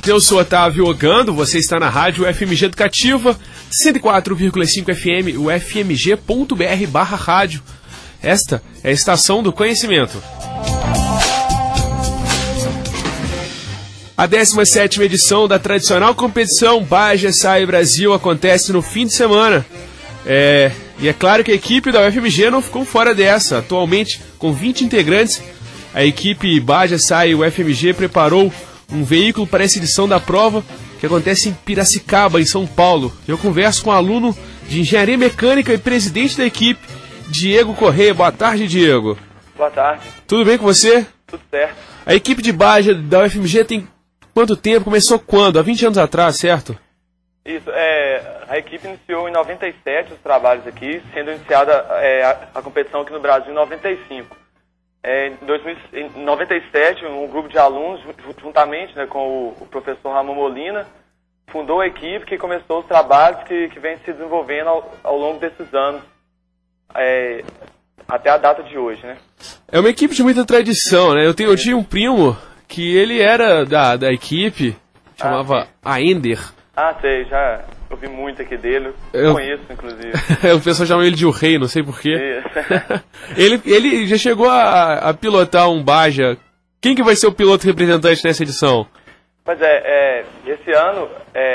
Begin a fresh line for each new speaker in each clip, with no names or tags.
Eu sou Otávio Ogando, você está na rádio FMG Educativa, 104,5 FM, o fmg.br/rádio. Esta é a Estação do Conhecimento. A 17ª edição da tradicional competição Baja Sai Brasil acontece no fim de semana. E é claro que a equipe da UFMG não ficou fora dessa. Atualmente, com 20 integrantes, a equipe Baja Sai UFMG preparou um veículo para essa edição da prova, que acontece em Piracicaba, em São Paulo. Eu converso com um aluno de Engenharia Mecânica e presidente da equipe, Diego Correia. Boa tarde, Diego.
Boa tarde.
Tudo bem com você?
Tudo certo.
A equipe de Baja da UFMG tem quanto tempo? Começou quando? Há 20 anos atrás, certo?
Isso, a equipe iniciou em 97 os trabalhos aqui, sendo iniciada a competição aqui no Brasil em 95. Em 97, um grupo de alunos, juntamente, né, com o professor Ramon Molina, fundou a equipe que começou os trabalhos que vem se desenvolvendo ao longo desses anos, até a data de hoje, né? É uma equipe de muita tradição, né? Eu tinha um primo que ele era da equipe, chamava Aender. Sei, já ouvi muito aqui dele, conheço, inclusive.
O pessoal chama ele de o rei, não sei porquê. ele já chegou a pilotar um Baja. Quem que vai ser o piloto representante nessa edição?
Pois esse ano,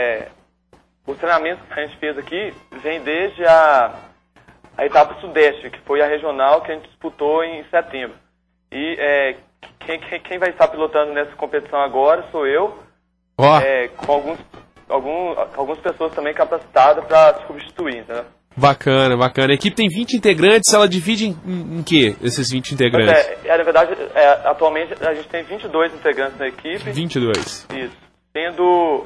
o treinamento que a gente fez aqui vem desde a etapa sudeste, que foi a regional que a gente disputou em setembro. E quem vai estar pilotando nessa competição agora sou eu, com algumas pessoas também capacitadas para substituir, né?
Bacana. A equipe tem 20 integrantes, ela divide em que, esses 20 integrantes?
Na verdade, atualmente a gente tem 22 integrantes na equipe.
22.
Isso. Tendo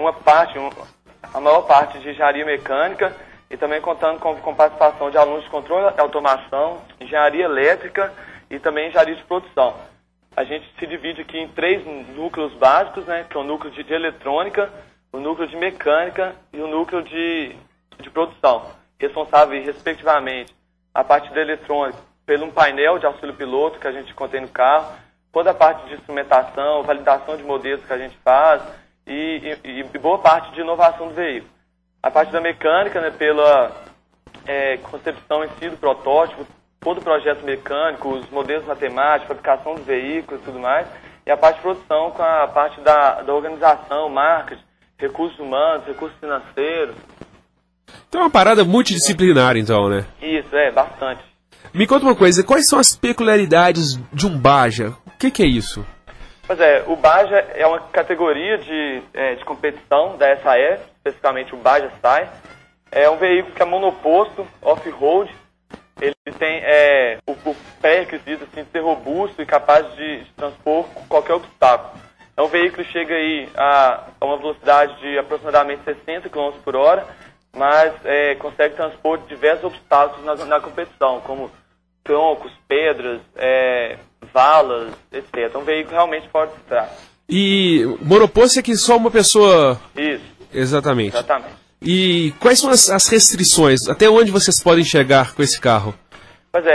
a maior parte de engenharia mecânica e também contando com participação de alunos de controle e automação, engenharia elétrica e também engenharia de produção. A gente se divide aqui em 3 núcleos básicos, né, que é o núcleo de eletrônica, o núcleo de mecânica e o núcleo de produção, responsável, respectivamente, a parte da eletrônica, pelo um painel de auxílio piloto que a gente contém no carro, toda a parte de instrumentação, validação de modelos que a gente faz e boa parte de inovação do veículo. A parte da mecânica, né, pela concepção em si do protótipo, todo o projeto mecânico, os modelos matemáticos, fabricação do veículo e tudo mais, e a parte de produção com a parte da organização, marketing, recursos humanos, recursos financeiros.
Então é uma parada multidisciplinar, então, né?
Isso, bastante.
Me conta uma coisa, quais são as peculiaridades de um Baja? O que é isso?
Pois o Baja é uma categoria de competição da SAE, especificamente o Baja Sai. É um veículo que é monoposto, off-road. Ele tem o pré-requisito assim, de ser robusto e capaz de transpor qualquer obstáculo. É um veículo que chega aí a uma velocidade de aproximadamente 60 km por hora, mas consegue transpor diversos obstáculos na competição, como troncos, pedras, valas, etc. É um veículo realmente fora de estrada.
E monoposto é que só uma pessoa...
Isso.
Exatamente.
E
quais são as restrições? Até onde vocês podem chegar com esse carro?
Pois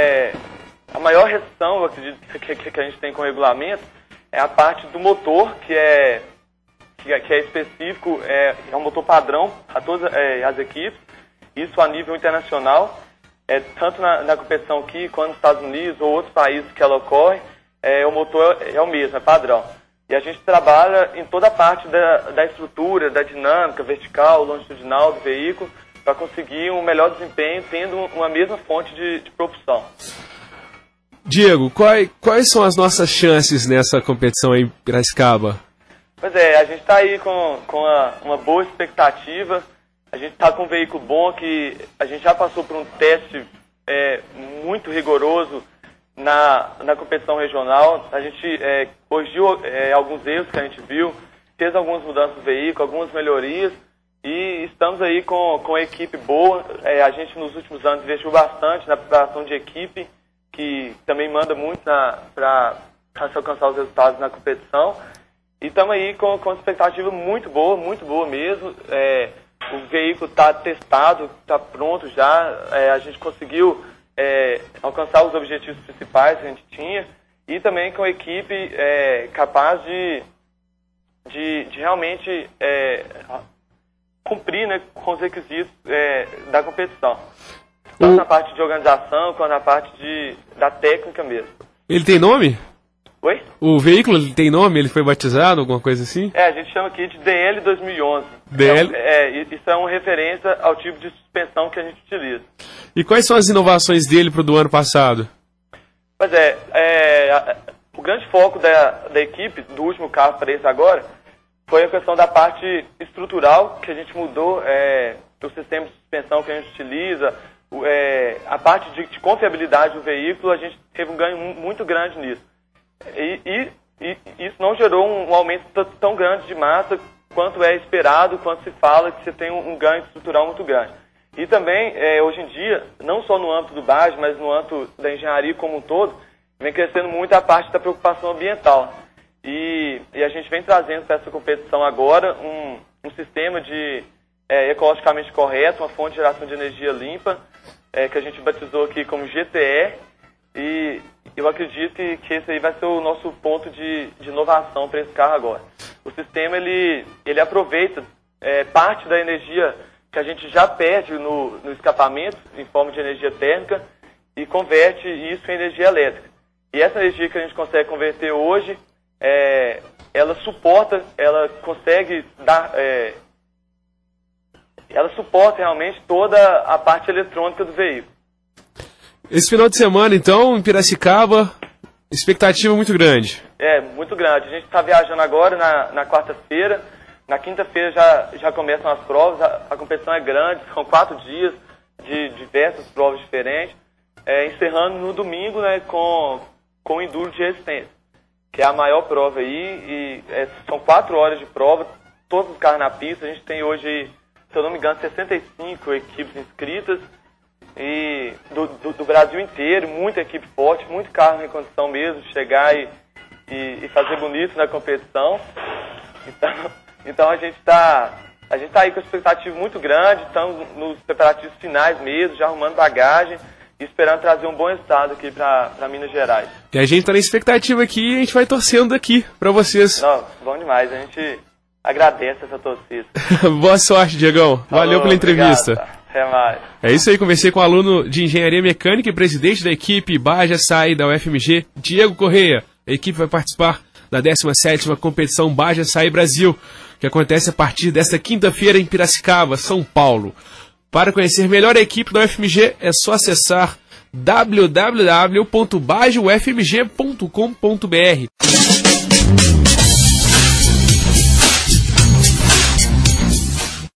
a maior restrição, eu acredito, que a gente tem com o regulamento é a parte do motor, que é específico, é um motor padrão a todas as equipes, isso a nível internacional, tanto na competição aqui, quanto nos Estados Unidos ou outros países que ela ocorre, o motor é o mesmo, é padrão. E a gente trabalha em toda a parte da estrutura, da dinâmica vertical, longitudinal do veículo, para conseguir um melhor desempenho, tendo uma mesma fonte de propulsão.
Diego, quais são as nossas chances nessa competição aí em Piracicaba?
Pois a gente está aí com uma boa expectativa, a gente está com um veículo bom, que a gente já passou por um teste muito rigoroso na competição regional. A gente corrigiu alguns erros que a gente viu, fez algumas mudanças no veículo, algumas melhorias, e estamos aí com uma equipe boa. A gente nos últimos anos investiu bastante na preparação de equipe, que também manda muito para se alcançar os resultados na competição. E estamos aí com uma expectativa muito boa mesmo. O veículo está testado, está pronto já. A gente conseguiu alcançar os objetivos principais que a gente tinha. E também com a equipe capaz de realmente cumprir, né, com os requisitos da competição. Tanto na parte de organização, quanto na parte da técnica mesmo.
Ele tem nome?
Oi?
O veículo tem nome? Ele foi batizado, alguma coisa assim?
A gente chama aqui de DL 2011.
DL?
Isso é uma referência ao tipo de suspensão que a gente utiliza.
E quais são as inovações dele para o do ano passado?
Pois o grande foco da equipe, do último carro para esse agora, foi a questão da parte estrutural, que a gente mudou do sistema de suspensão que a gente utiliza, a parte de confiabilidade do veículo, a gente teve um ganho muito grande nisso. E isso não gerou um aumento tão grande de massa quanto é esperado, quanto se fala que você tem um ganho estrutural muito grande. E também, hoje em dia, não só no âmbito do BAGE, mas no âmbito da engenharia como um todo, vem crescendo muito a parte da preocupação ambiental. E a gente vem trazendo para essa competição agora um sistema de ecologicamente correto, uma fonte de geração de energia limpa, que a gente batizou aqui como GTE, e eu acredito que esse aí vai ser o nosso ponto de inovação para esse carro agora. O sistema ele aproveita parte da energia que a gente já perde no escapamento, em forma de energia térmica, e converte isso em energia elétrica. E essa energia que a gente consegue converter hoje, ela consegue dar... ela suporta realmente toda a parte eletrônica do veículo.
Esse final de semana, então, em Piracicaba, expectativa muito grande.
Muito grande. A gente está viajando agora na quarta-feira. Na quinta-feira já começam as provas. A competição é grande, são 4 dias de diversas provas diferentes. Encerrando no domingo, né, com o Enduro de Resistência, que é a maior prova aí. São 4 horas de prova, todos os carros na pista. A gente tem hoje, se eu não me engano, 65 equipes inscritas. E do Brasil inteiro, muita equipe forte, muito carro em condição mesmo de chegar e fazer bonito na competição. Então a gente tá aí com expectativa muito grande, estamos nos preparativos finais mesmo, já arrumando bagagem e esperando trazer um bom resultado aqui para Minas Gerais.
E a gente tá na expectativa aqui e a gente vai torcendo aqui para vocês.
Não, bom demais, a gente agradece essa torcida.
Boa sorte, Diegão. Valeu pela entrevista.
Obrigado. Até mais.
É isso aí, conversei com o aluno de Engenharia Mecânica e presidente da equipe Baja SAI da UFMG, Diego Correia. A equipe vai participar da 17ª competição Baja SAI Brasil, que acontece a partir desta quinta-feira em Piracicaba, São Paulo. Para conhecer melhor a equipe da UFMG, é só acessar www.bajaufmg.com.br.